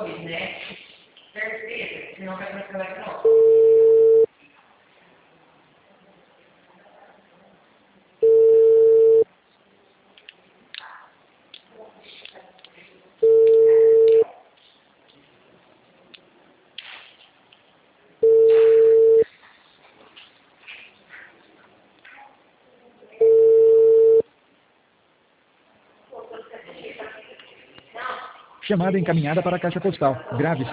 dois, né? Certeza, senão vai cancelar de novo. Chamada encaminhada para a caixa postal. Grave